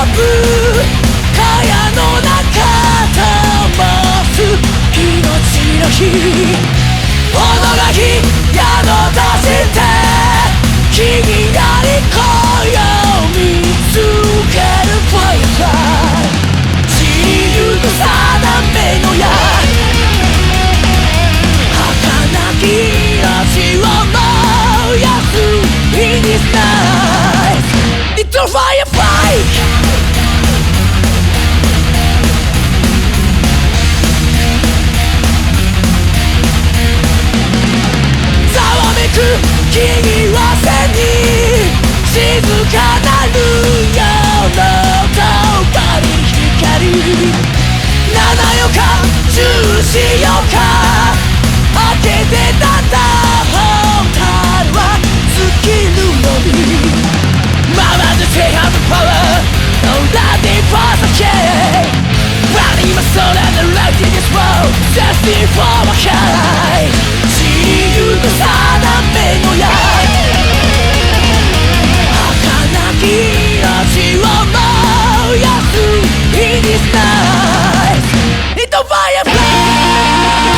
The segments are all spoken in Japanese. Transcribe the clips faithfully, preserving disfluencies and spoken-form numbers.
ぶ蚊帳の中灯す命の火物が火宿として君がに声を見つける Firefly 散りゆく定めの矢儚き命を燃やす In this night Little Firefly木々は背に静かなるよの遠くに光ななよかじゅうしよか明けてたんだホタルは尽きるのにままず They have the power No that they pass the key But 今空の Light in this world Destined for a high 散りゆく定めの矢儚き命を燃やす In this night It's a firefly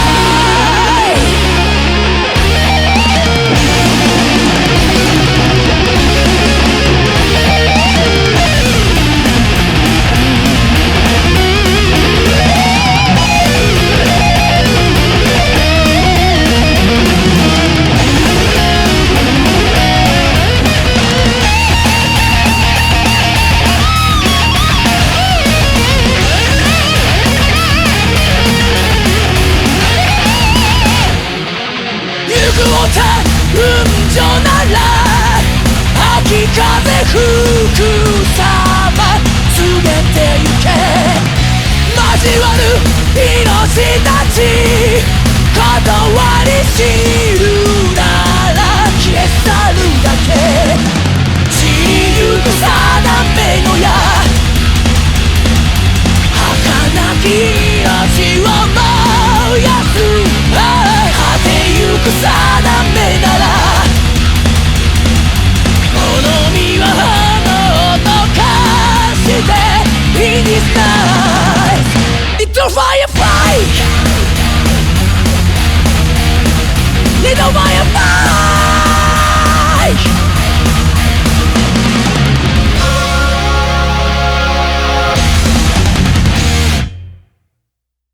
雲上なら秋風吹くさま告げてゆけ交わる命たち断り知るなら消え去るだけ散りゆく定めの矢儚き命を燃やす果てゆく定めなら好みは炎と化して In this night Little firefly Little firefly